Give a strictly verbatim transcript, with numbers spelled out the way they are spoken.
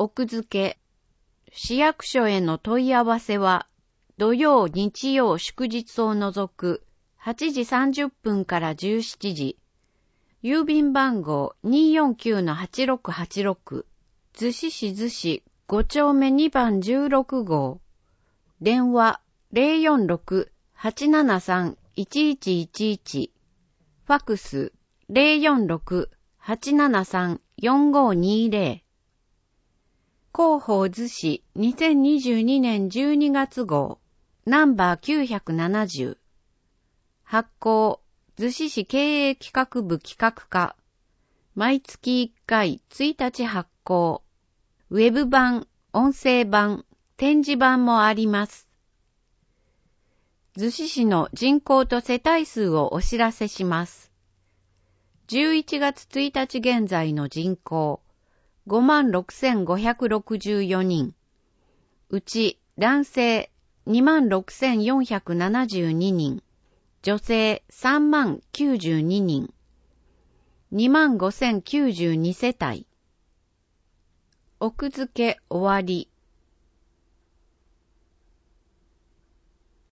奥付け。市役所への問い合わせは、土曜、日曜、祝日を除くはちじさんじゅっぷんからじゅうしちじ。郵便番号 にーよんきゅうのはちろくはちろく。逗子市逗子ご丁目にばんじゅうろくごう。電話 ゼロよんろく はちななさん いちいちいちいち。ファクス ゼロよんろく はちななさん よんごにゼロ。広報逗子にせんにじゅうにねんじゅうにがつ号ナンバーきゅうひゃくななじゅう。発行逗子市経営企画部企画課。毎月いっかいついたち発行。ウェブ版、音声版、展示版もあります。逗子市の人口と世帯数をお知らせします。じゅういちがつついたち現在の人口、ごまんろくせんごひゃくろくじゅうよにん。うち男性にまんろくせんよんひゃくななじゅうににん。女性さんまんきゅうじゅうににん。にまんごせんきゅうじゅうにせたい。奥付け終わり。